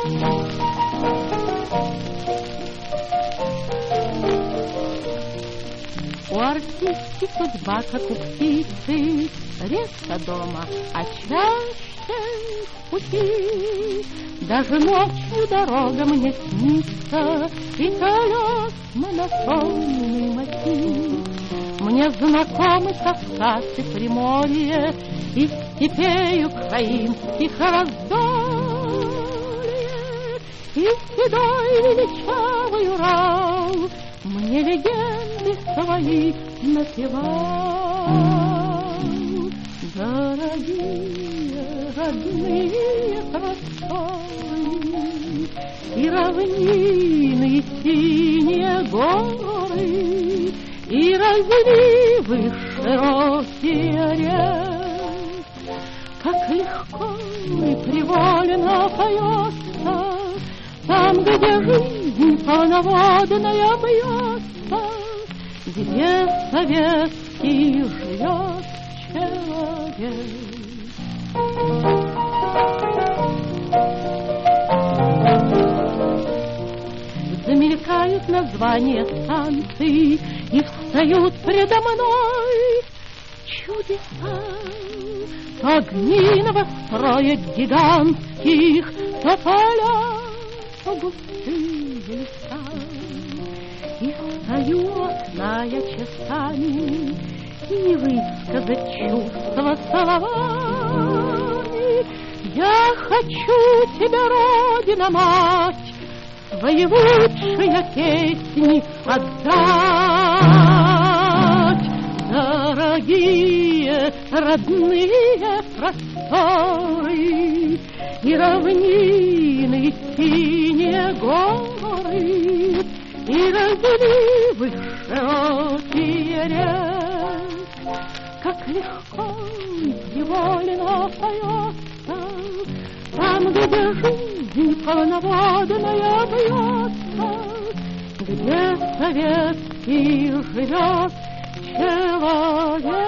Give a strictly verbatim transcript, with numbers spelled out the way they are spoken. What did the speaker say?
У артистки судьба, как у птицы, редко дома, а чаще в пути. Даже ночью дорога мне снится, и колес монотонный мотив. Мне знакомы Кавказ и Приморье, и степей украинских раздолье, и седой величавый Урал мне легенды свои напевал. Дорогие родные просторы, и равнины, и синие горы, и разливы широкие рек. Как легко и привольно поется там, где жизнь полноводная бьется, где советский живет человек. Замелькают названия станций и встают предо мной чудеса. То огни новостроек гигантских, то поля, то густые леса. И стою у окна я часами, и не высказать чувства словами. Я хочу тебя, Родина, мать, свои лучшие песни отдать. Дорогие родные просторы, и равнины, и синие горы, и разливы широкие рек. Как легко и привольно поется там, где жизнь полноводная бьется, где советский живет человек.